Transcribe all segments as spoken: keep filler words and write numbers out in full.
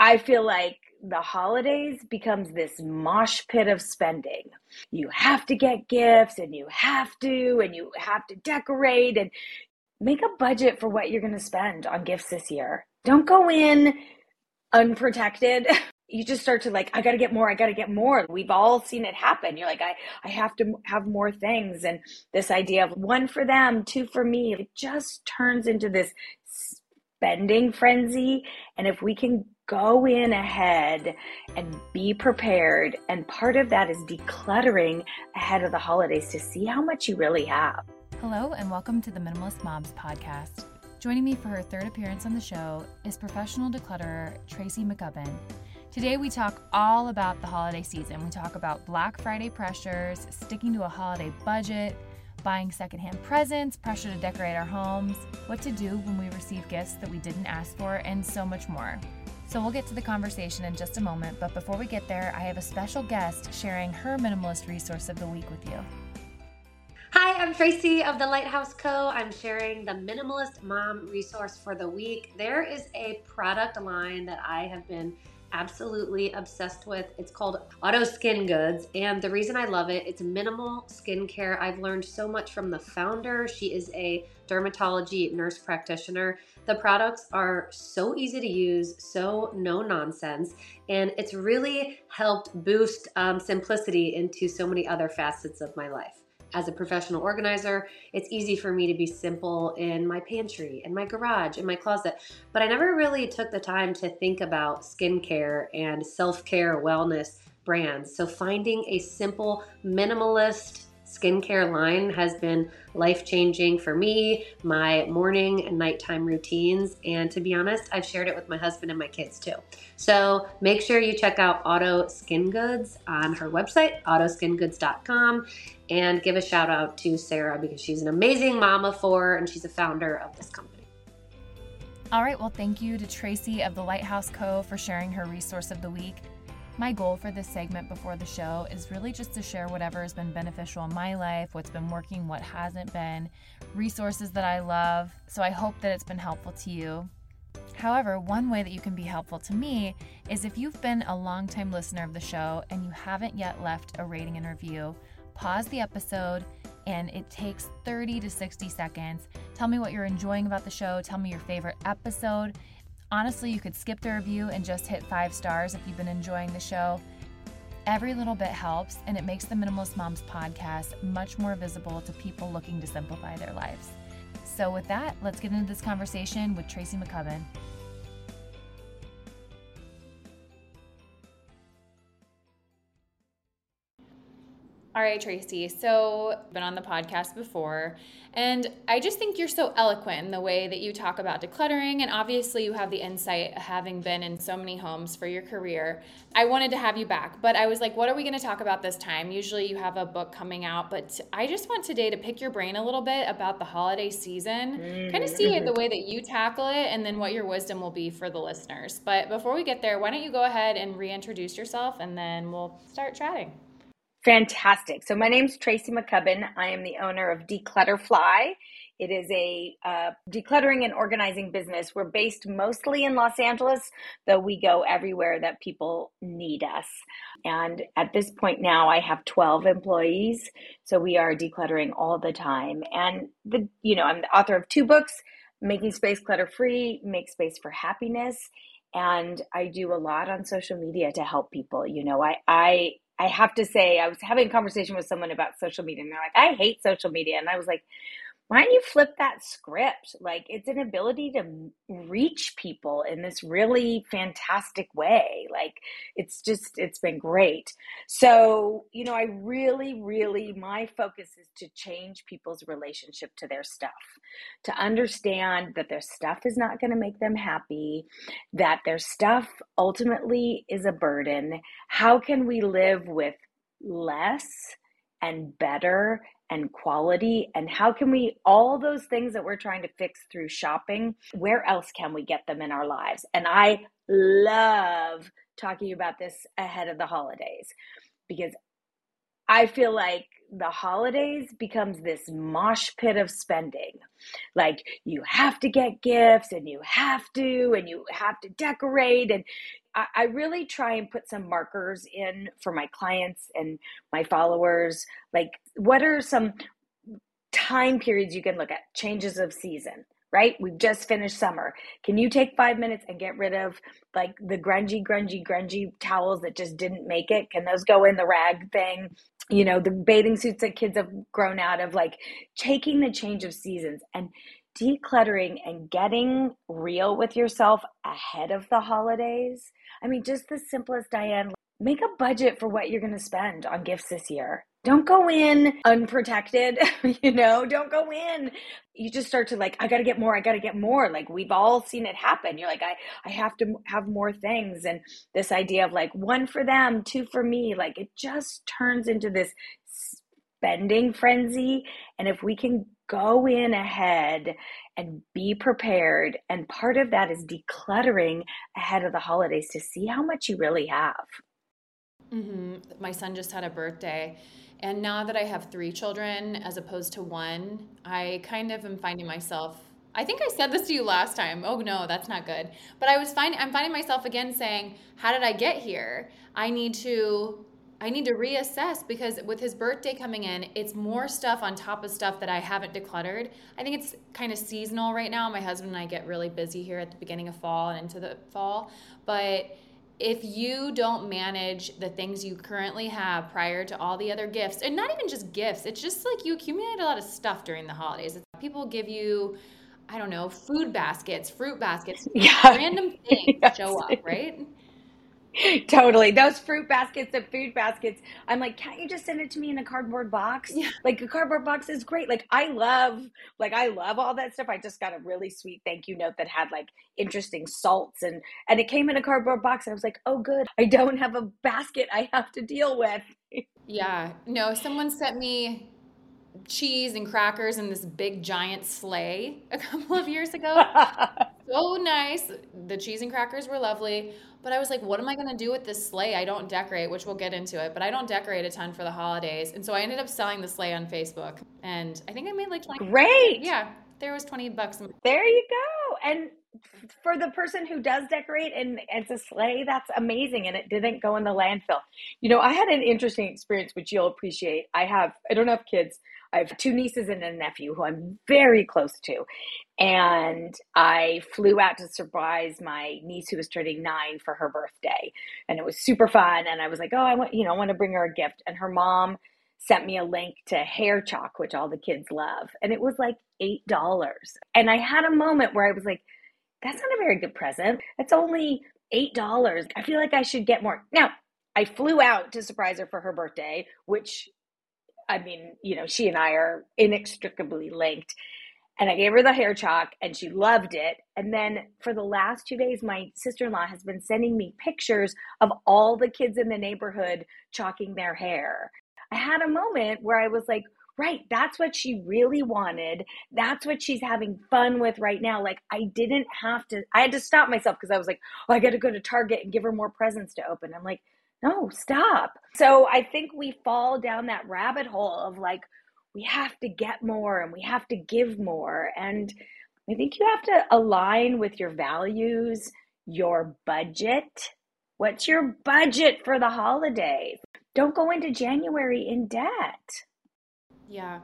I feel like the holidays becomes this mosh pit of spending. You have to get gifts and you have to, and you have to decorate and make a budget for what you're going to spend on gifts this year. Don't go in unprotected. You just start to like, I got to get more. I got to get more. We've all seen it happen. You're like, I, I have to have more things. And this idea of one for them, two for me, it just turns into this spending frenzy. And if we can go in ahead and be prepared, and part of that is decluttering ahead of the holidays to see how much you really have. Hello and welcome to the Minimalist Moms podcast. Joining me for her third appearance on the show is professional declutterer Tracy McCubbin. Today we talk all about the holiday season. We talk about Black Friday pressures, sticking to a holiday budget, buying secondhand presents, pressure to decorate our homes, what to do when we receive gifts that we didn't ask for, and so much more. So we'll get to the conversation in just a moment, but before we get there, I have a special guest sharing her minimalist resource of the week with you. Hi, I'm Tracy of the Lighthouse Co. I'm sharing the Minimalist Mom resource for the week. There is a product line that I have been absolutely obsessed with. It's called Auto Skin Goods, and the reason I love it, it's minimal skincare. I've learned so much from the founder. She is a dermatology nurse practitioner. The products are so easy to use, so no nonsense, and it's really helped boost um, simplicity into so many other facets of my life. As a professional organizer, it's easy for me to be simple in my pantry, in my garage, in my closet, but I never really took the time to think about skincare and self-care wellness brands. So finding a simple, minimalist skincare line has been life-changing for me, my morning and nighttime routines, and to be honest, I've shared it with my husband and my kids too. So make sure you check out Auto Skin Goods on her website, auto skin goods dot com, and give a shout out to Sarah because she's an amazing mom of four and she's a founder of this company. All right, well, thank you to Tracy of the Lighthouse Co. for sharing her resource of the week. My goal for this segment before the show is really just to share whatever has been beneficial in my life, what's been working, what hasn't been, resources that I love. So I hope that it's been helpful to you. However, one way that you can be helpful to me is if you've been a longtime listener of the show and you haven't yet left a rating and review, pause the episode and it takes thirty to sixty seconds. Tell me what you're enjoying about the show. Tell me your favorite episode. Honestly, you could skip the review and just hit five stars if you've been enjoying the show. Every little bit helps, and it makes the Minimalist Moms podcast much more visible to people looking to simplify their lives. So with that, let's get into this conversation with Tracy McCubbin. All right, Tracy. So I've been on the podcast before, and I just think you're so eloquent in the way that you talk about decluttering, and obviously you have the insight having been in so many homes for your career. I wanted to have you back, but I was like, what are we going to talk about this time? Usually you have a book coming out, but I just want today to pick your brain a little bit about the holiday season, mm-hmm. kind of see the way that you tackle it, and then what your wisdom will be for the listeners. But before we get there, why don't you go ahead and reintroduce yourself, and then we'll start chatting. Fantastic. So my name's Tracy McCubbin. I am the owner of Declutterfly. It is a uh, decluttering and organizing business. We're based mostly in Los Angeles, though we go everywhere that people need us. And at this point now, I have twelve employees. So we are decluttering all the time. And the, you know, I'm the author of two books, Making Space Clutter Free, Make Space for Happiness. And I do a lot on social media to help people. You know, I, I, I have to say, I was having a conversation with someone about social media, and they're like, I hate social media. And I was like, why don't you flip that script? Like, it's an ability to reach people in this really fantastic way. Like, it's just, it's been great. So, you know, I really, really, my focus is to change people's relationship to their stuff, to understand that their stuff is not going to make them happy, that their stuff ultimately is a burden. How can we live with less and better and quality, and how can we, all those things that we're trying to fix through shopping, where else can we get them in our lives? And I love talking about this ahead of the holidays because I feel like the holidays becomes this mosh pit of spending. Like you have to get gifts and you have to, and you have to decorate. And I, I really try and put some markers in for my clients and my followers. Like what are some time periods you can look at? Changes of season, right? We've just finished summer. Can you take five minutes and get rid of like the grungy, grungy, grungy towels that just didn't make it? Can those go in the rag thing? You know, the bathing suits that kids have grown out of, like taking the change of seasons and decluttering and getting real with yourself ahead of the holidays. I mean, just the simplest, Diane, make a budget for what you're going to spend on gifts this year. Don't go in unprotected, you know, don't go in. You just start to like, I got to get more. I got to get more. Like we've all seen it happen. You're like, I, I have to have more things. And this idea of like one for them, two for me, like it just turns into this spending frenzy. And if we can go in ahead and be prepared, and part of that is decluttering ahead of the holidays to see how much you really have. Mm-hmm. My son just had a birthday. And now that I have three children as opposed to one, I kind of am finding myself, I think I said this to you last time. Oh no, that's not good. But I was finding, I'm finding myself again saying, how did I get here? I need to, I need to reassess, because with his birthday coming in, it's more stuff on top of stuff that I haven't decluttered. I think it's kind of seasonal right now. My husband and I get really busy here at the beginning of fall and into the fall. But if you don't manage the things you currently have prior to all the other gifts, and not even just gifts, it's just like you accumulate a lot of stuff during the holidays. People give you, I don't know, food baskets, fruit baskets, yeah. random things yes. show up, right? Totally. Those fruit baskets and food baskets. I'm like, can't you just send it to me in a cardboard box? Yeah. Like a cardboard box is great. Like I love, like I love all that stuff. I just got a really sweet thank you note that had like interesting salts and, and it came in a cardboard box. And I was like, oh good. I don't have a basket I have to deal with. Yeah. No, someone sent me cheese and crackers in this big giant sleigh a couple of years ago. So nice. The cheese and crackers were lovely. But I was like, what am I going to do with this sleigh? I don't decorate, which we'll get into it, but I don't decorate a ton for the holidays. And so I ended up selling the sleigh on Facebook. And I think I made like twenty. Great. Yeah. There was twenty bucks. There you go. And for the person who does decorate and it's a sleigh, that's amazing. And it didn't go in the landfill. You know, I had an interesting experience, which you'll appreciate. I have, I don't have kids. I have two nieces and a nephew who I'm very close to. And I flew out to surprise my niece who was turning nine for her birthday. And it was super fun. And I was like, oh, I want, you know, I want to bring her a gift. And her mom sent me a link to Hair Chalk, which all the kids love. And it was like eight dollars. And I had a moment where I was like, that's not a very good present. It's only eight dollars. I feel like I should get more. Now, I flew out to surprise her for her birthday, which, I mean, you know, she and I are inextricably linked. And I gave her the hair chalk and she loved it. And then for the last two days, my sister-in-law has been sending me pictures of all the kids in the neighborhood chalking their hair. I had a moment where I was like, right, that's what she really wanted. That's what she's having fun with right now. Like I didn't have to, I had to stop myself because I was like, oh, I got to go to Target and give her more presents to open. I'm like, no, stop. So I think we fall down that rabbit hole of like, we have to get more and we have to give more. And I think you have to align with your values, your budget. What's your budget for the holidays? Don't go into January in debt. Yeah.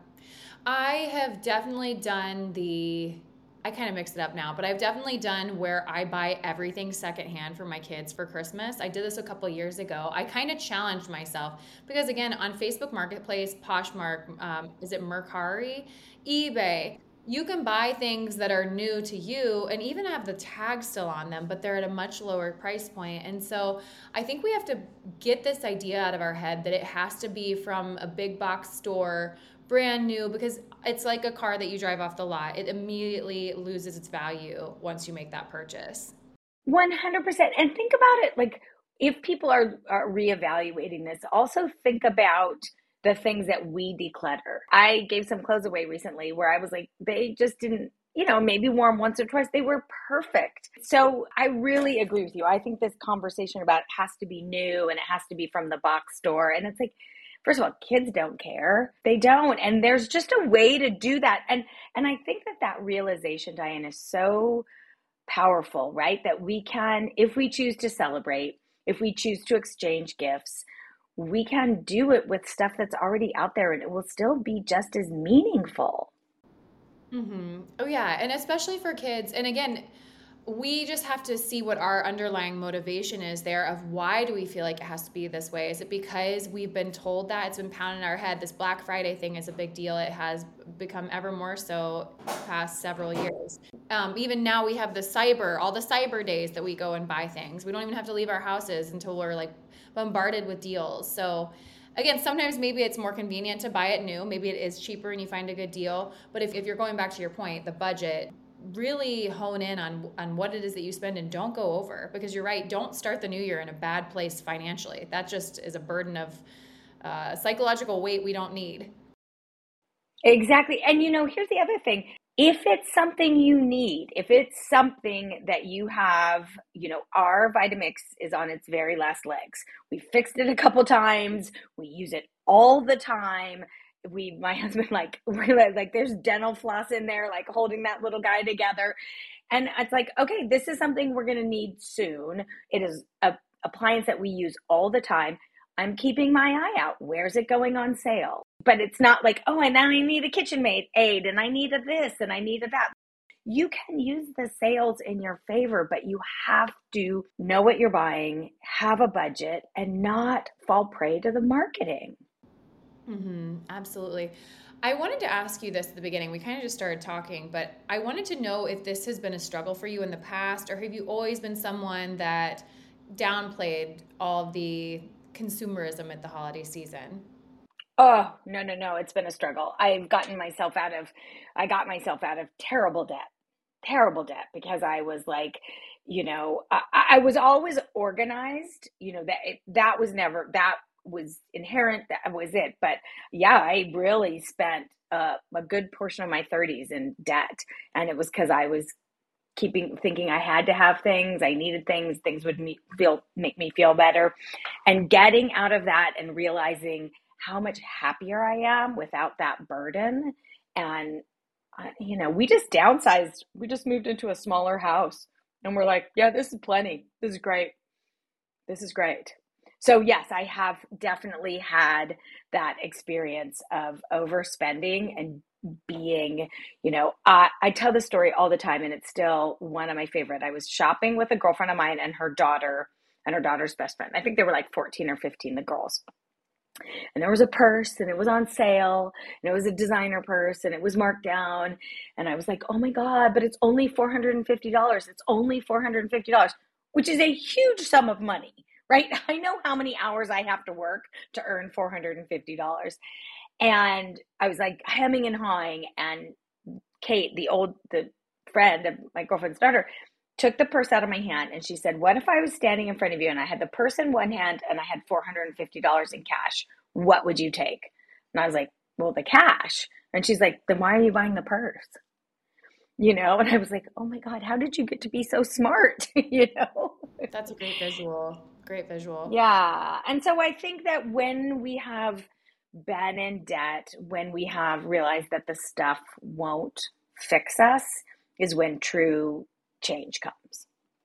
I have definitely done the, I kind of mixed it up now, but I've definitely done where I buy everything secondhand for my kids for Christmas. I did this a couple of years ago. I kind of challenged myself because again, on Facebook Marketplace, Poshmark, um, is it Mercari, eBay, you can buy things that are new to you and even have the tag still on them, but they're at a much lower price point. And so I think we have to get this idea out of our head that it has to be from a big box store, brand new, because it's like a car that you drive off the lot. It immediately loses its value once you make that purchase. one hundred percent. And think about it, like if people are, are reevaluating this, also think about the things that we declutter. I gave some clothes away recently where I was like, they just didn't, you know, maybe worn once or twice. They were perfect. So I really agree with you. I think this conversation about it has to be new and it has to be from the box store. And it's like, First of all, kids don't care. They don't. And there's just a way to do that. And and I think that that realization, Diane, is so powerful, right? That we can, if we choose to celebrate, if we choose to exchange gifts, we can do it with stuff that's already out there and it will still be just as meaningful. Mm-hmm. Oh, yeah. And especially for kids. And again, we just have to see what our underlying motivation is there of why do we feel like it has to be this way? Is it because we've been told that? It's been pounded in our head. This Black Friday thing is a big deal. It has become ever more so past several years. Um, even now we have the cyber, all the cyber days that we go and buy things. We don't even have to leave our houses until we're like bombarded with deals. So again, sometimes maybe it's more convenient to buy it new. Maybe it is cheaper and you find a good deal. But if, if you're going back to your point, the budget, really hone in on on what it is that you spend and don't go over, because you're right, don't start the new year in a bad place financially. That just is a burden of uh, psychological weight we don't need. Exactly. And you know, here's the other thing. If it's something you need, if it's something that you have, you know, our Vitamix is on its very last legs. We fixed it a couple times. We use it all the time. We, my husband, like, like there's dental floss in there, like holding that little guy together. And it's like, okay, this is something we're going to need soon. It is a appliance that we use all the time. I'm keeping my eye out. Where's it going on sale? But it's not like, oh, and now I need a KitchenAid aid and I need a this and I need a that. You can use the sales in your favor, but you have to know what you're buying, have a budget, and not fall prey to the marketing. Mm-hmm, absolutely. I wanted to ask you this at the beginning. We kind of just started talking, but I wanted to know if this has been a struggle for you in the past, or have you always been someone that downplayed all of the consumerism at the holiday season? Oh, no, no, no. It's been a struggle. I've gotten myself out of, I got myself out of terrible debt, terrible debt because I was like, you know, I, I was always organized, you know, that, that was never, that was inherent. That was it. But yeah, I really spent uh, a good portion of my thirties in debt. And it was because I was keeping thinking I had to have things, I needed things, things would me, feel make me feel better. And getting out of that and realizing how much happier I am without that burden. And uh, you know, we just downsized. We just moved into a smaller house and we're like, yeah, this is plenty. This is great. This is great. So yes, I have definitely had that experience of overspending and being, you know, I, I tell this story all the time and it's still one of my favorite. I was shopping with a girlfriend of mine and her daughter and her daughter's best friend. I think they were like fourteen or fifteen, the girls. And there was a purse and it was on sale and it was a designer purse and it was marked down. And I was like, oh my God, but it's only four hundred fifty dollars. It's only four hundred fifty dollars, which is a huge sum of money, right? I know how many hours I have to work to earn four hundred fifty dollars. And I was like hemming and hawing. And Kate, the old, the friend of my girlfriend's daughter, took the purse out of my hand and she said, what if I was standing in front of you and I had the purse in one hand and I had four hundred fifty dollars in cash? What would you take? And I was like, well, the cash. And she's like, then why are you buying the purse? You know? And I was like, oh my God, how did you get to be so smart? You know? That's a great visual. Great visual. Yeah. And so I think that when we have been in debt, when we have realized that the stuff won't fix us, is when true change comes.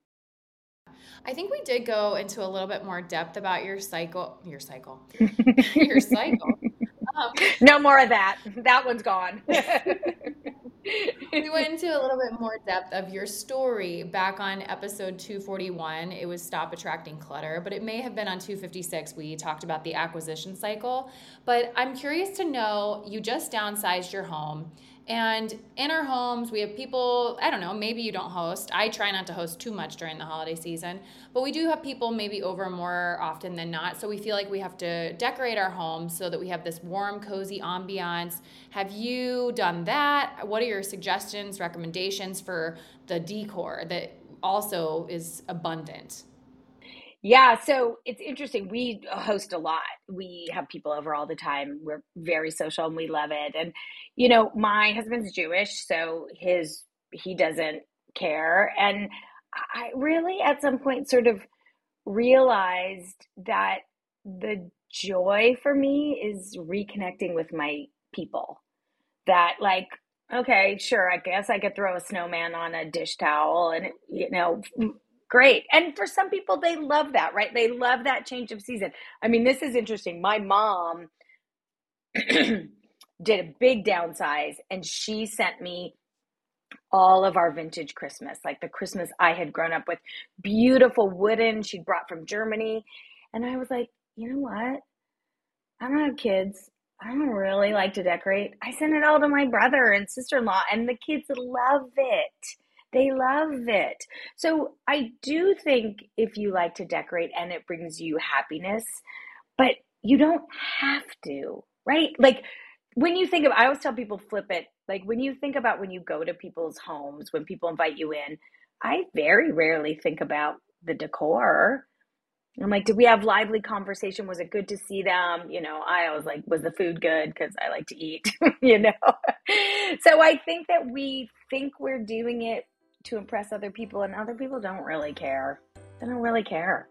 I think we did go into a little bit more depth about your cycle, your cycle, your cycle. Um, no more of that. That one's gone. We went into a little bit more depth of your story back on episode two forty-one. It was Stop Attracting Clutter, but it may have been on two fifty-six. We talked about the acquisition cycle. But I'm curious to know, you just downsized your home. And in our homes, we have people, I don't know, maybe you don't host. I try not to host too much during the holiday season, but we do have people maybe over more often than not. So we feel like we have to decorate our homes so that we have this warm, cozy ambiance. Have you done that? What are your suggestions, recommendations for the decor that also is abundant? Yeah, so it's interesting. We host a lot. We have people over all the time. We're very social and we love it. And, you know, my husband's Jewish, so his, he doesn't care. And I really at some point sort of realized that the joy for me is reconnecting with my people. That like, okay, sure, I guess I could throw a snowman on a dish towel and, you know, great. And for some people, they love that, right? They love that change of season. I mean, this is interesting. My mom did a big downsize and she sent me all of our vintage Christmas, like the Christmas I had grown up with, beautiful wooden she brought from Germany. And I was like, you know what? I don't have kids. I don't really like to decorate. I send it all to my brother and sister-in-law, and the kids love it. They love it. So I do think if you like to decorate and it brings you happiness, but you don't have to, right? Like when you think of, I always tell people flip it. Like when you think about when you go to people's homes, when people invite you in, I very rarely think about the decor. I'm like, did we have lively conversation? Was it good to see them? You know, I always like, was the food good? Because I like to eat, you know? So I think that we think we're doing it to impress other people, and other people don't really care. They don't really care.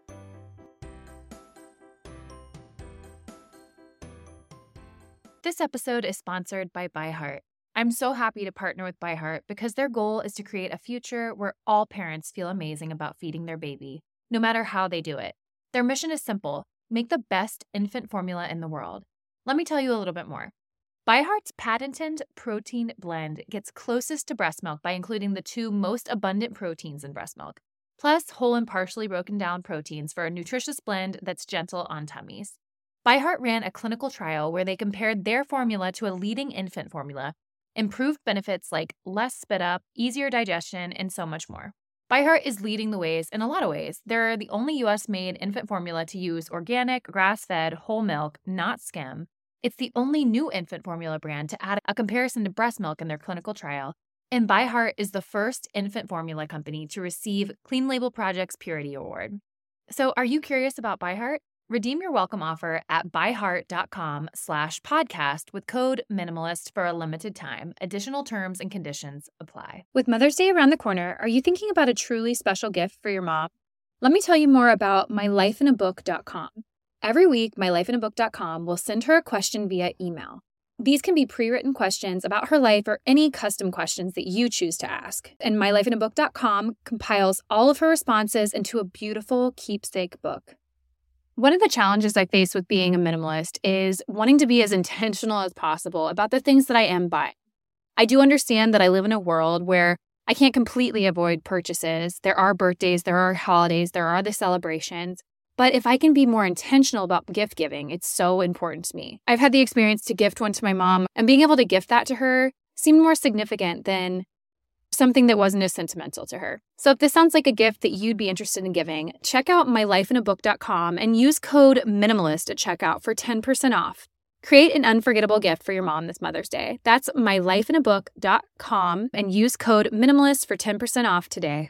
This episode is sponsored by ByHeart. I'm so happy to partner with ByHeart because their goal is to create a future where all parents feel amazing about feeding their baby, no matter how they do it. Their mission is simple: make the best infant formula in the world. Let me tell you a little bit more. ByHeart's patented protein blend gets closest to breast milk by including the two most abundant proteins in breast milk, plus whole and partially broken down proteins for a nutritious blend that's gentle on tummies. ByHeart ran a clinical trial where they compared their formula to a leading infant formula, improved benefits like less spit up, easier digestion, and so much more. ByHeart is leading the ways in a lot of ways. They're the only U S-made infant formula to use organic, grass-fed, whole milk, not skim. It's the only new infant formula brand to add a comparison to breast milk in their clinical trial. And ByHeart is the first infant formula company to receive Clean Label Project's Purity Award. So are you curious about ByHeart? Redeem your welcome offer at byheart.com slash podcast with code minimalist for a limited time. Additional terms and conditions apply. With Mother's Day around the corner, are you thinking about a truly special gift for your mom? Let me tell you more about my life in a book dot com. Every week, my life in a book dot com will send her a question via email. These can be pre-written questions about her life or any custom questions that you choose to ask. And my life in a book dot com compiles all of her responses into a beautiful keepsake book. One of the challenges I face with being a minimalist is wanting to be as intentional as possible about the things that I am buying. I do understand that I live in a world where I can't completely avoid purchases. There are birthdays, there are holidays, there are the celebrations. But if I can be more intentional about gift giving, it's so important to me. I've had the experience to gift one to my mom, and being able to gift that to her seemed more significant than something that wasn't as sentimental to her. So if this sounds like a gift that you'd be interested in giving, check out my life in a book dot com and use code MINIMALIST at checkout for ten percent off. Create an unforgettable gift for your mom this Mother's Day. That's my life in a book dot com and use code MINIMALIST for ten percent off today.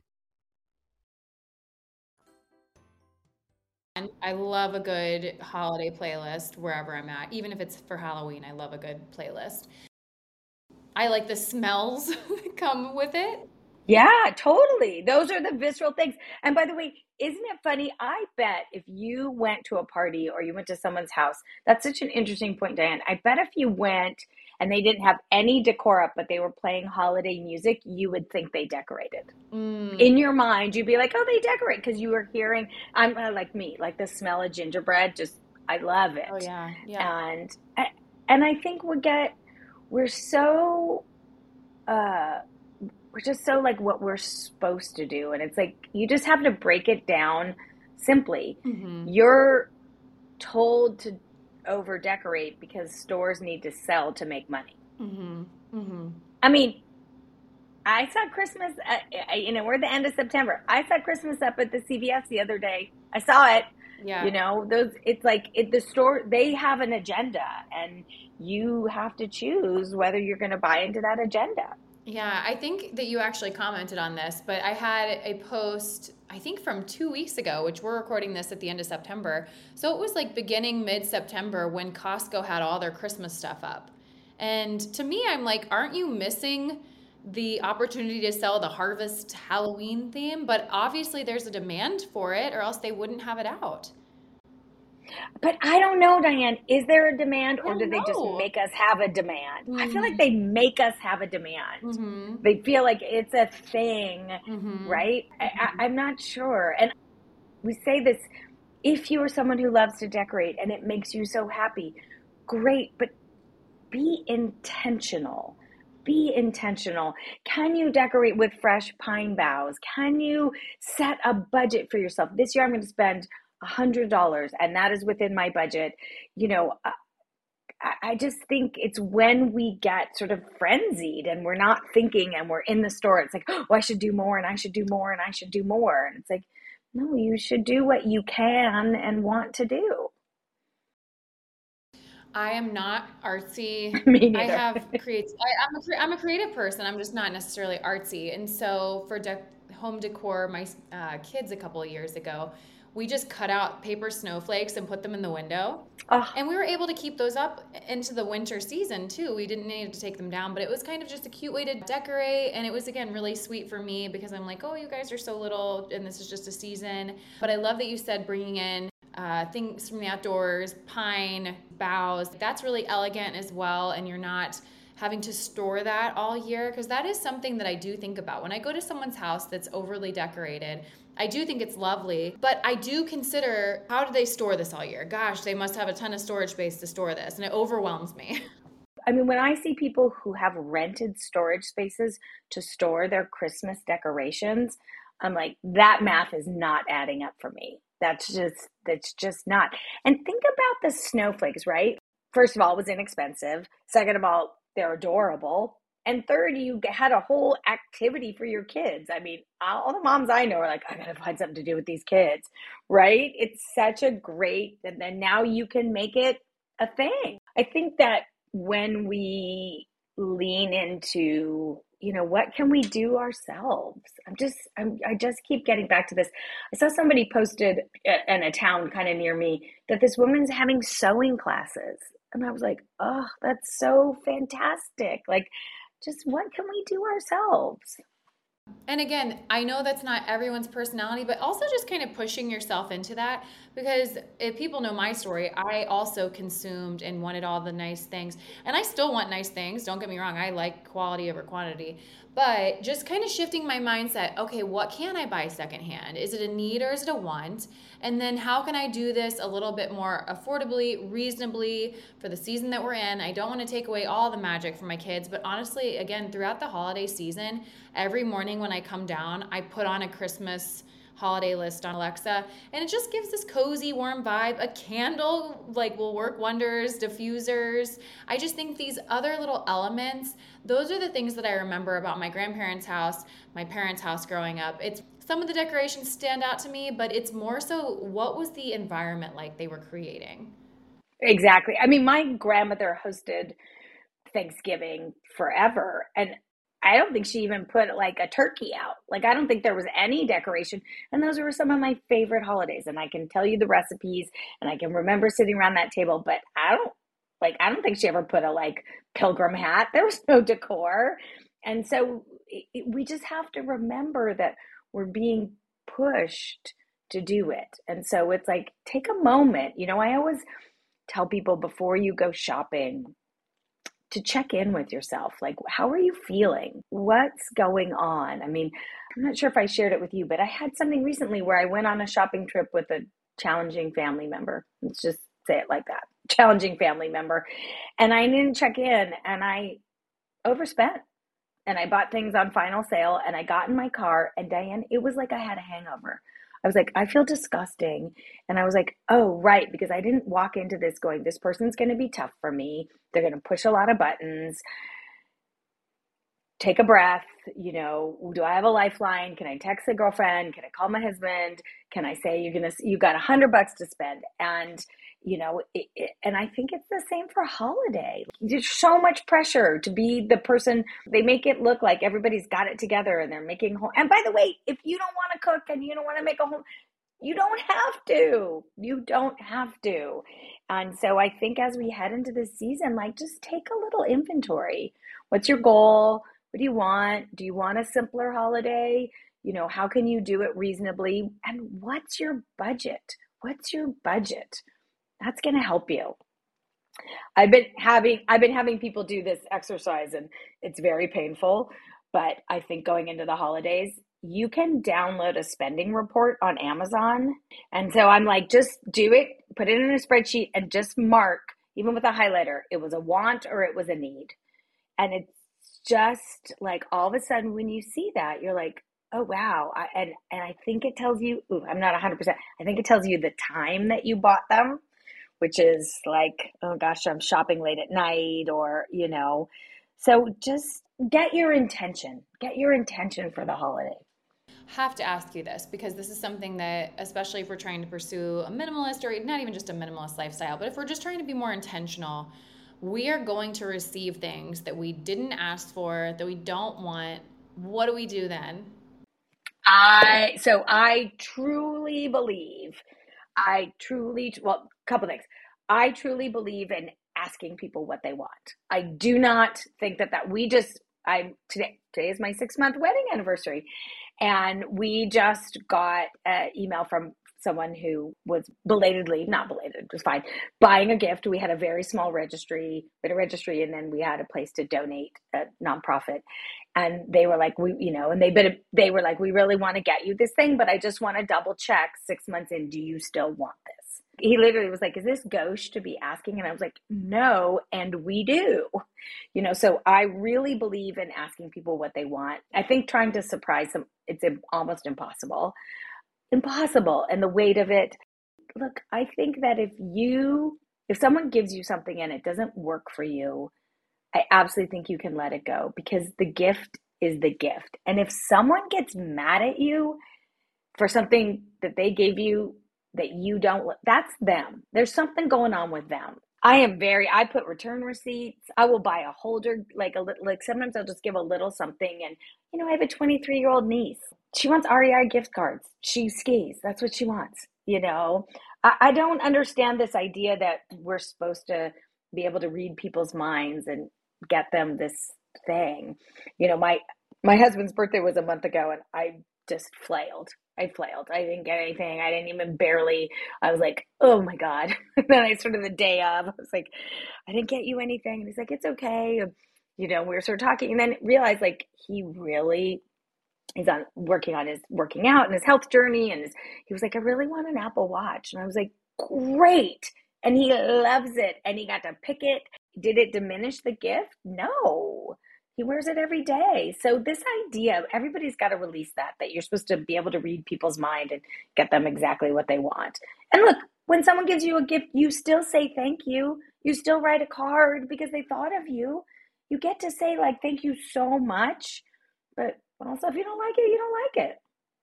I love a good holiday playlist wherever I'm at. Even if it's for Halloween, I love a good playlist. I like the smells that come with it. Yeah, totally. Those are the visceral things. And by the way, isn't it funny? I bet if you went to a party or you went to someone's house, that's such an interesting point, Diane. I bet if you went and they didn't have any decor up, but they were playing holiday music, you would think they decorated. Mm. In your mind, you'd be like, oh, they decorate, because you were hearing, I'm uh, like me, like the smell of gingerbread, just, I love it. Oh, yeah. Yeah. And, and I think we get, we're so, uh, we're just so like what we're supposed to do. And it's like, you just have to break it down simply. Mm-hmm. You're told to over decorate because stores need to sell to make money. Mm-hmm. Mm-hmm. I mean, I saw Christmas, uh, you know, we're at the end of September. I saw Christmas up at the C V S the other day. I saw it. Yeah. You know, those, it's like it, the store, they have an agenda and you have to choose whether you're going to buy into that agenda. Yeah, I think that you actually commented on this, but I had a post, I think from two weeks ago, which we're recording this at the end of September. So it was like beginning mid-September when Costco had all their Christmas stuff up. And to me, I'm like, aren't you missing the opportunity to sell the Harvest Halloween theme? But obviously there's a demand for it or else they wouldn't have it out. But I don't know, Diane, is there a demand I or do don't they just know. make us have a demand? I feel like Mm-hmm. they make us have a demand. Mm-hmm. They feel like it's a thing, Mm-hmm. right? I, I, I'm not sure. And we say this, if you are someone who loves to decorate and it makes you so happy, great, but be intentional. Be intentional. Can you decorate with fresh pine boughs? Can you set a budget for yourself? This year I'm going to spend one hundred dollars and that is within my budget. You know, I, I just think it's when we get sort of frenzied and we're not thinking and we're in the store, it's like, oh, I should do more and I should do more and I should do more. And it's like, no, you should do what you can and want to do. I am not artsy. Me I neither. have creates. I, I'm a cre- I'm a creative person. I'm just not necessarily artsy. And so for de- home decor, my uh, kids a couple of years ago, we just cut out paper snowflakes and put them in the window. Oh, And we were able to keep those up into the winter season too. We didn't need to take them down, but it was kind of just a cute way to decorate. And it was, again, really sweet for me because I'm like, oh, you guys are so little and this is just a season. But I love that you said bringing in uh, things from the outdoors, pine, boughs. That's really elegant as well. And you're not having to store that all year, because that is something that I do think about. When I go to someone's house that's overly decorated, I do think it's lovely, but I do consider, how do they store this all year? Gosh, they must have a ton of storage space to store this, and it overwhelms me. I mean, when I see people who have rented storage spaces to store their Christmas decorations, I'm like, that math is not adding up for me. That's just, that's just not. And think about the snowflakes, right? First of all, it was inexpensive. Second of all, they're adorable. And third, you had a whole activity for your kids. I mean, all the moms I know are like, I gotta find something to do with these kids, right? It's such a great, and then now you can make it a thing. I think that when we lean into, you know, what can we do ourselves? I'm just, I'm, I just keep getting back to this. I saw somebody posted in a town kind of near me that this woman's having sewing classes. And I was like, oh, that's so fantastic. Like, just what can we do ourselves? And again, I know that's not everyone's personality, but also just kind of pushing yourself into that, because if people know my story, I also consumed and wanted all the nice things. And I still want nice things. Don't get me wrong. I like quality over quantity. But just kind of shifting my mindset, okay, what can I buy secondhand? Is it a need or is it a want? And then how can I do this a little bit more affordably, reasonably for the season that we're in? I don't want to take away all the magic from my kids, but honestly, again, throughout the holiday season, every morning when I come down, I put on a Christmas holiday list on Alexa, and it just gives this cozy, warm vibe. A candle like will work wonders, diffusers. I just think these other little elements, those are the things that I remember about my grandparents' house, my parents' house growing up. It's some of the decorations stand out to me, but it's more so what was the environment like they were creating. Exactly. I mean, my grandmother hosted Thanksgiving forever, and I don't think she even put like a turkey out. Like, I don't think there was any decoration. And those were some of my favorite holidays. And I can tell you the recipes and I can remember sitting around that table, but I don't like, I don't think she ever put a like pilgrim hat. There was no decor. And so it, it, we just have to remember that we're being pushed to do it. And so it's like, take a moment. You know, I always tell people before you go shopping, to check in with yourself. Like, how are you feeling? What's going on? I mean, I'm not sure if I shared it with you, but I had something recently where I went on a shopping trip with a challenging family member. Let's just say it like that. Challenging family member. And I didn't check in and I overspent. And I bought things on final sale and I got in my car and Diane, it was like I had a hangover. I was like, I feel disgusting. And I was like, oh, right, because I didn't walk into this going, this person's going to be tough for me. They're going to push a lot of buttons. Take a breath. You know, do I have a lifeline? Can I text a girlfriend? Can I call my husband? Can I say you're going to, you got a hundred bucks to spend? And, you know, it, it, and I think it's the same for holiday. There's so much pressure to be the person. They make it look like everybody's got it together and they're making home. And by the way, if you don't want to cook and you don't want to make a home, you don't have to. You don't have to. And so I think as we head into this season, like just take a little inventory. What's your goal? What do you want? Do you want a simpler holiday? You know, how can you do it reasonably? And what's your budget? What's your budget? That's going to help you. I've been having I've been having people do this exercise, and it's very painful, but I think going into the holidays, you can download a spending report on Amazon. And so I'm like, just do it, put it in a spreadsheet, and just mark, even with a highlighter, it was a want or it was a need. And it's just like all of a sudden when you see that, you're like, oh, wow. I, and, and I think it tells you, ooh, I'm not one hundred percent. I think it tells you the time that you bought them, which is like, oh gosh, I'm shopping late at night, or, you know, so just get your intention, get your intention for the holiday. Have to ask you this, because this is something that, especially if we're trying to pursue a minimalist, or not even just a minimalist lifestyle, but if we're just trying to be more intentional, we are going to receive things that we didn't ask for, that we don't want. What do we do then? I, so I truly believe, I truly, well, a couple things. I truly believe in asking people what they want. I do not think that that we just, I, today, today is my six month wedding anniversary. And we just got an email from someone who was belatedly, not belated, it was fine, buying a gift. We had a very small registry, we had a registry, and then we had a place to donate, a nonprofit. And they were like, we, you know, and they been, they were like, we really want to get you this thing, but I just want to double check six months in, do you still want this? He literally was like, is this gauche to be asking? And I was like, no, and we do. You know, so I really believe in asking people what they want. I think trying to surprise them, it's almost impossible. Impossible. And the weight of it, look, I think that if you, if someone gives you something and it doesn't work for you, I absolutely think you can let it go, because the gift is the gift. And if someone gets mad at you for something that they gave you that you don't, that's them. There's something going on with them. I am very, I put return receipts. I will buy a holder, like a little, like sometimes I'll just give a little something. And, you know, I have a twenty-three year old niece. She wants R E I gift cards. She skis. That's what she wants. You know, I, I don't understand this idea that we're supposed to be able to read people's minds and get them this thing. You know, my, my husband's birthday was a month ago, and I just flailed. I flailed. I didn't get anything. I didn't even barely, I was like, oh my God. And then I sort of the day of, I was like, I didn't get you anything. And he's like, it's okay. You know, we were sort of talking, and then realized like he really is on working on his working out and his health journey. And his, he was like, I really want an Apple Watch. And I was like, great. And he loves it. And he got to pick it. Did it diminish the gift? No. He wears it every day. So this idea, everybody's got to release that, that you're supposed to be able to read people's mind and get them exactly what they want. And look, when someone gives you a gift, you still say thank you. You still write a card because they thought of you. You get to say like, thank you so much. But also, if you don't like it, you don't like it.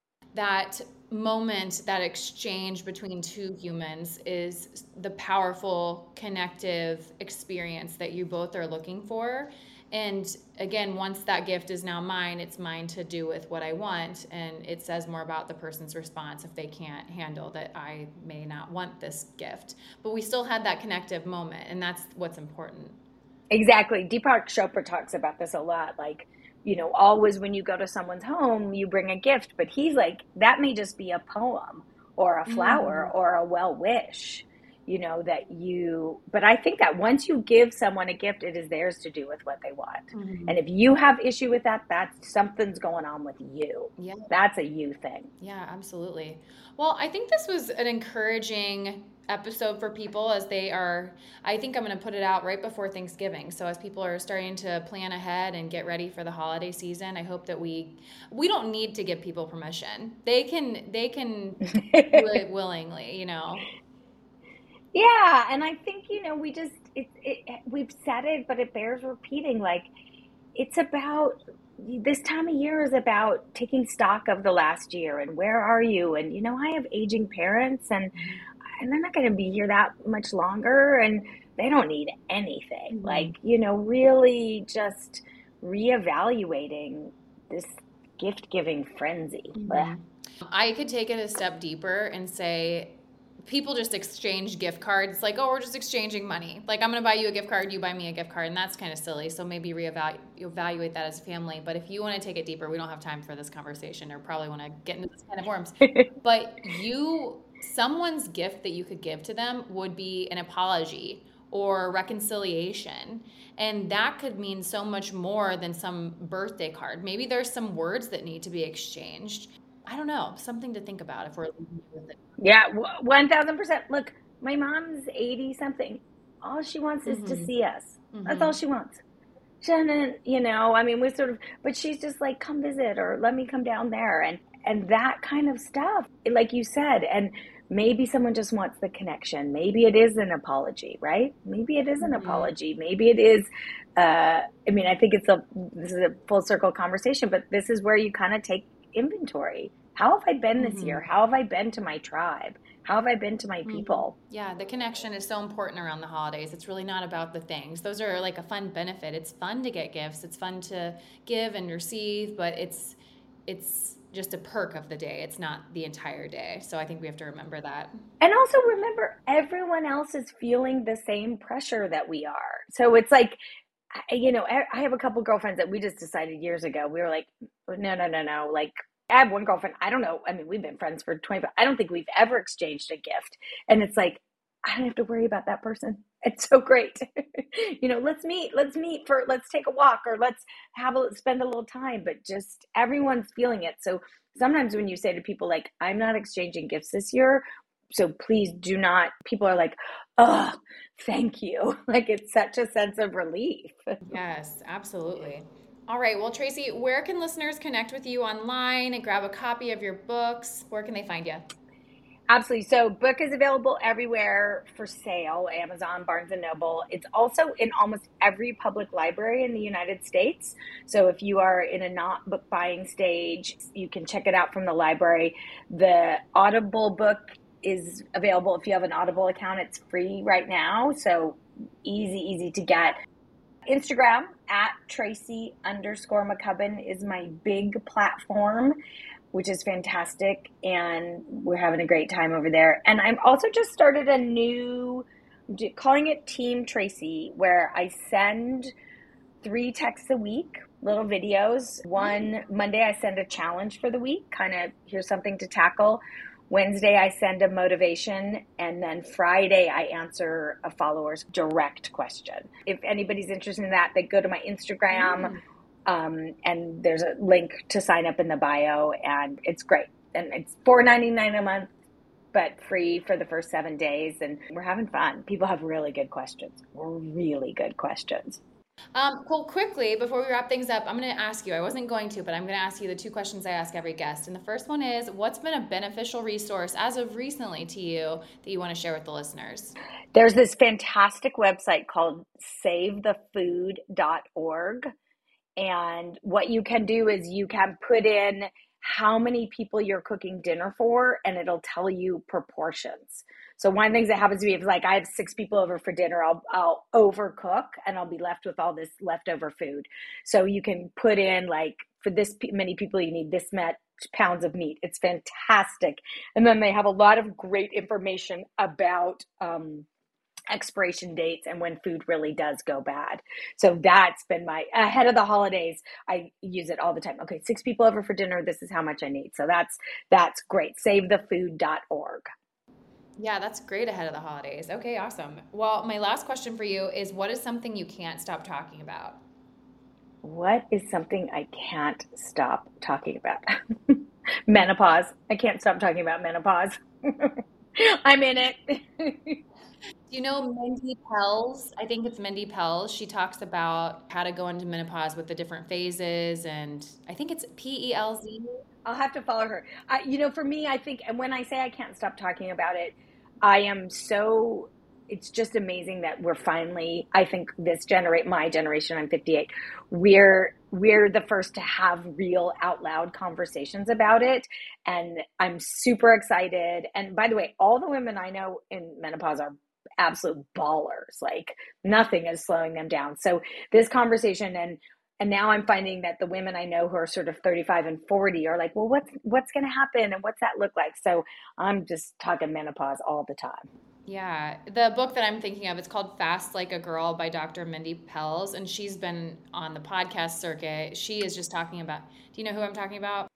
That moment, that exchange between two humans is the powerful, connective experience that you both are looking for. And again, once that gift is now mine, it's mine to do with what I want. And it says more about the person's response if they can't handle that I may not want this gift. But we still had that connective moment, and that's what's important. Exactly. Deepak Chopra talks about this a lot. Like, you know, always when you go to someone's home, you bring a gift. But he's like, that may just be a poem or a flower mm. or a well wish. You know, that you, but I think that once you give someone a gift, it is theirs to do with what they want. Mm-hmm. And if you have issue with that, that's something's going on with you. Yeah. That's a you thing. Yeah, absolutely. Well, I think this was an encouraging episode for people as they are, I think I'm going to put it out right before Thanksgiving. So as people are starting to plan ahead and get ready for the holiday season, I hope that we, we don't need to give people permission. They can, they can do it willingly, you know. Yeah, and I think, you know, we just, it, it, we've said it, but it bears repeating. Like, it's about, this time of year is about taking stock of the last year and where are you? And, you know, I have aging parents, and, and they're not going to be here that much longer, and they don't need anything. Mm-hmm. Like, you know, really just reevaluating this gift-giving frenzy. Mm-hmm. I could take it a step deeper and say, people just exchange gift cards like, oh, we're just exchanging money. Like, I'm going to buy you a gift card, you buy me a gift card. And that's kind of silly. So maybe reevaluate evaluate that as a family. But if you want to take it deeper, we don't have time for this conversation or probably want to get into this kind of worms. But you someone's gift that you could give to them would be an apology or reconciliation. And that could mean so much more than some birthday card. Maybe there's some words that need to be exchanged. I don't know, something to think about if we're leaving with it. Yeah, one thousand percent. Look, my mom's eighty something. All she wants is Mhm. to see us. Mhm. That's all she wants. She doesn't, you know, I mean, we sort of, but she's just like, come visit or let me come down there. And, and that kind of stuff, like you said, and maybe someone just wants the connection. Maybe it is an apology, right? Maybe it is an Mhm. apology. Maybe it is, uh, I mean, I think it's a, this is a full circle conversation, but this is where you kind of take inventory. How have I been this Mhm. year? How have I been to my tribe? How have I been to my people? Yeah, the connection is so important around the holidays. It's really not about the things. Those are like a fun benefit. It's fun to get gifts. It's fun to give and receive, but it's it's just a perk of the day. It's not the entire day. So I think we have to remember that. And also remember, everyone else is feeling the same pressure that we are. So it's like, you know, I have a couple girlfriends that we just decided years ago. We were like, no, no, no, no. Like, I have one girlfriend, I don't know. I mean, we've been friends for twenty, I don't think we've ever exchanged a gift. And it's like, I don't have to worry about that person. It's so great. You know, let's meet, let's meet for, let's take a walk or let's have a, spend a little time, but just everyone's feeling it. So sometimes when you say to people like, I'm not exchanging gifts this year, so please do not, people are like, oh, thank you. Like it's such a sense of relief. Yes, absolutely. All right. Well, Tracy, where can listeners connect with you online and grab a copy of your books? Where can they find you? Absolutely. So book is available everywhere for sale, Amazon, Barnes and Noble. It's also in almost every public library in the United States. So if you are in a not book buying stage, you can check it out from the library. The Audible book is available. If you have an Audible account, it's free right now. So easy, easy to get. Instagram at Tracy underscore McCubbin is my big platform, which is fantastic. And we're having a great time over there. And I'm also just started a new, calling it Team Tracy, where I send three texts a week, little videos. One Monday, I send a challenge for the week, kind of here's something to tackle. Wednesday, I send a motivation, and then Friday, I answer a follower's direct question. If anybody's interested in that, they go to my Instagram, mm. um, and there's a link to sign up in the bio, and it's great. And it's four ninety-nine a month, but free for the first seven days, and we're having fun. People have really good questions, really good questions. Um, well, quickly, before we wrap things up, I'm going to ask you, I wasn't going to, but I'm going to ask you the two questions I ask every guest. And the first one is, what's been a beneficial resource as of recently to you that you want to share with the listeners? There's this fantastic website called save the food dot org. And what you can do is you can put in how many people you're cooking dinner for, and it'll tell you proportions. So one of the things that happens to me is like, I have six people over for dinner, I'll, I'll overcook and I'll be left with all this leftover food. So you can put in like, for this many people, you need this much pounds of meat. It's fantastic. And then they have a lot of great information about, um, expiration dates and when food really does go bad. So that's been my, ahead of the holidays, I use it all the time. Okay, six people over for dinner, this is how much I need. So that's that's great. save the food dot org. Yeah, that's great ahead of the holidays. Okay, awesome. Well, my last question for you is, what is something you can't stop talking about? What is something I can't stop talking about? Menopause. I can't stop talking about menopause. I'm in it. Do you know Mindy Pelz? I think it's Mindy Pelz. She talks about how to go into menopause with the different phases, and I think it's P E L Z. I'll have to follow her. I, you know, for me, I think, and when I say I can't stop talking about it, I am so, it's just amazing that we're finally, I think this generate, my generation, I'm fifty-eight, we're, we're the first to have real out loud conversations about it. And I'm super excited. And by the way, all the women I know in menopause are absolute ballers. Like nothing is slowing them down. So this conversation, and and now I'm finding that the women I know who are sort of thirty-five and forty are like, well, what's what's going to happen and what's that look like? So I'm just talking menopause all the time. Yeah, the book that I'm thinking of, it's called Fast Like a Girl by Doctor Mindy Pelz, and she's been on the podcast circuit. She is just talking about, do you know who I'm talking about?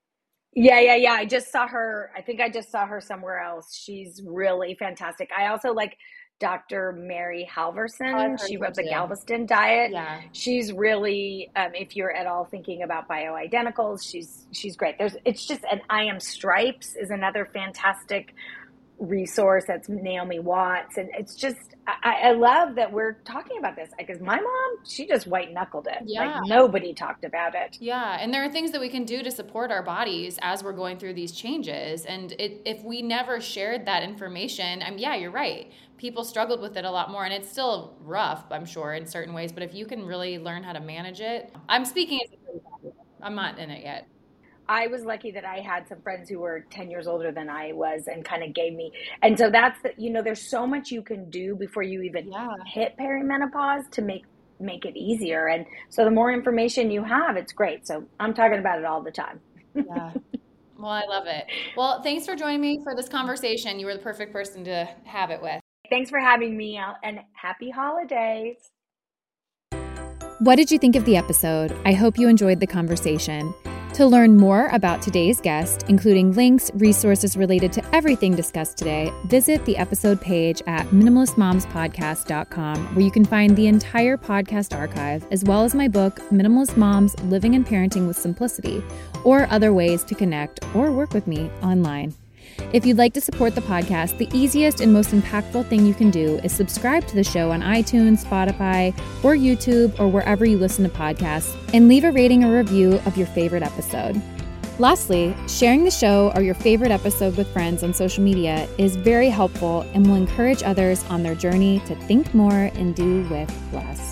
Yeah, yeah, yeah. I just saw her. I think I just saw her somewhere else. She's really fantastic. I also like Doctor Mary Oh, I've Halverson. heard She of her wrote the too. Galveston Diet. Yeah. She's really, um, if you're at all thinking about bioidenticals, she's she's great. There's, it's just, and I Am Stripes is another fantastic resource. That's Naomi Watts, and it's just I, I love that we're talking about this because my mom, she just white knuckled it. Like Yeah. nobody talked about it. Yeah, and there are things that we can do to support our bodies as we're going through these changes. And it, if we never shared that information, I mean, yeah, you're right. People struggled with it a lot more, and it's still rough, I'm sure, in certain ways. But if you can really learn how to manage it, I'm speaking as a I'm not in it yet. I was lucky that I had some friends who were ten years older than I was and kind of gave me. And so that's the, you know, there's so much you can do before you even Yeah. hit perimenopause to make make it easier. And so the more information you have, it's great. So I'm talking about it all the time. Yeah. Well, I love it. Well, thanks for joining me for this conversation. You were the perfect person to have it with. Thanks for having me, and happy holidays. What did you think of the episode? I hope you enjoyed the conversation. To learn more about today's guest, including links, resources related to everything discussed today, visit the episode page at minimalist moms podcast dot com, where you can find the entire podcast archive, as well as my book, Minimalist Moms, Living and Parenting with Simplicity, or other ways to connect or work with me online. If you'd like to support the podcast, the easiest and most impactful thing you can do is subscribe to the show on iTunes, Spotify, or YouTube, or wherever you listen to podcasts, and leave a rating or review of your favorite episode. Lastly, sharing the show or your favorite episode with friends on social media is very helpful and will encourage others on their journey to think more and do with less.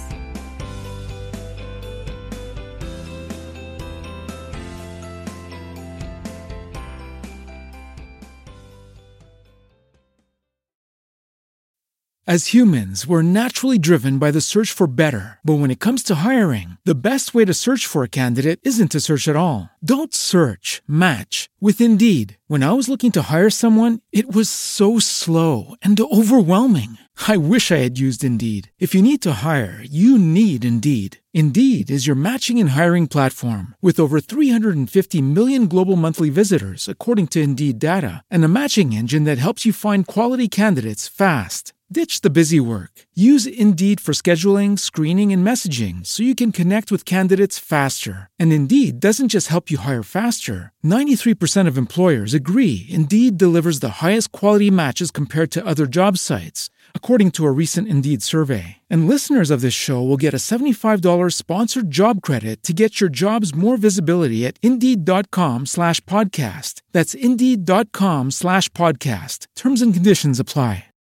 As humans, we're naturally driven by the search for better. But when it comes to hiring, the best way to search for a candidate isn't to search at all. Don't search, match with Indeed. When I was looking to hire someone, it was so slow and overwhelming. I wish I had used Indeed. If you need to hire, you need Indeed. Indeed is your matching and hiring platform with over three hundred fifty million global monthly visitors, according to Indeed data, and a matching engine that helps you find quality candidates fast. Ditch the busy work. Use Indeed for scheduling, screening, and messaging so you can connect with candidates faster. And Indeed doesn't just help you hire faster. ninety-three percent of employers agree Indeed delivers the highest quality matches compared to other job sites, according to a recent Indeed survey. And listeners of this show will get a seventy-five dollars sponsored job credit to get your jobs more visibility at Indeed.com slash podcast. That's Indeed.com slash podcast. Terms and conditions apply.